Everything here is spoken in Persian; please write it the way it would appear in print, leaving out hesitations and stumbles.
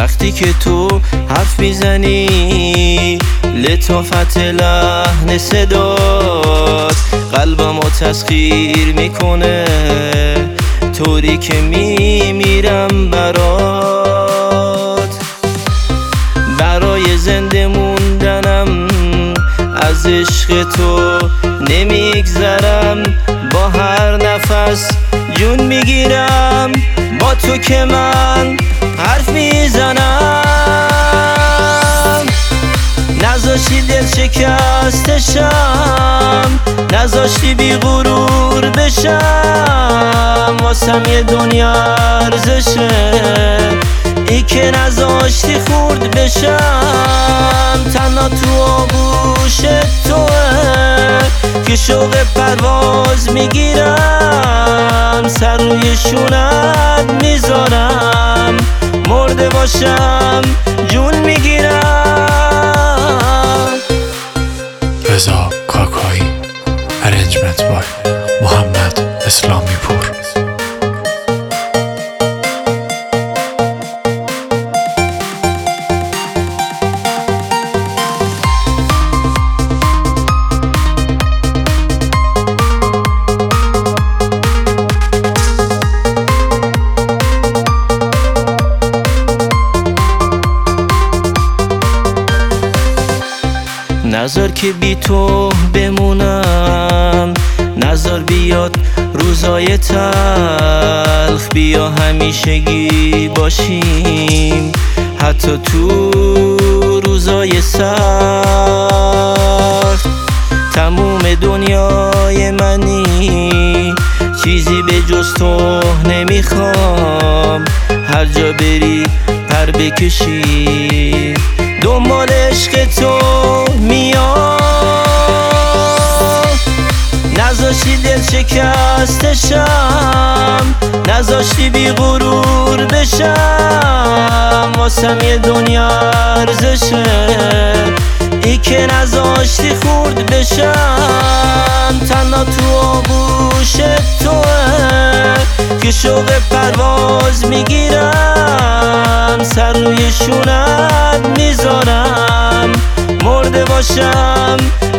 وقتی که تو حرف میزنی، لطافت لحن صدات قلبمو تسخیر میکنه، طوری که میمیرم برات. برای زنده موندنم از عشق تو نمیگذرم، با هر نفس جون میگیرم، با تو که من حرف میزنم. نذاشتی دل شکستشم، نذاشتی بی غرور بشم، واسم یه دنیا ارزشه، ای که نذاشتی خورد بشم. تنها تو آغوش توه که شوق پرواز میگیرم، سر روی شونت میذارم، مرده باشم جون میگیرم. رضا کاکایی، ارنجمنت بای محمد اسلامی پور. نذار که بی تو بمونم، نذار بیاد روزای تلخ، بیا همیشگی باشیم حتی تو روزای سخت. تموم دنیای منی، چیزی به جز تو نمیخوام، هر جا بری پر بکشی، دنبال عشق تو میام. نذاشتی دل شکستشم، نذاشتی بی غرور بشم، واسم یه دنیا ارزشه، ای که نذاشتی خورد بشم. تنها تو آغوش توه که شوق پرواز میگیرم، سر روی شونت میذارم، مرده باشم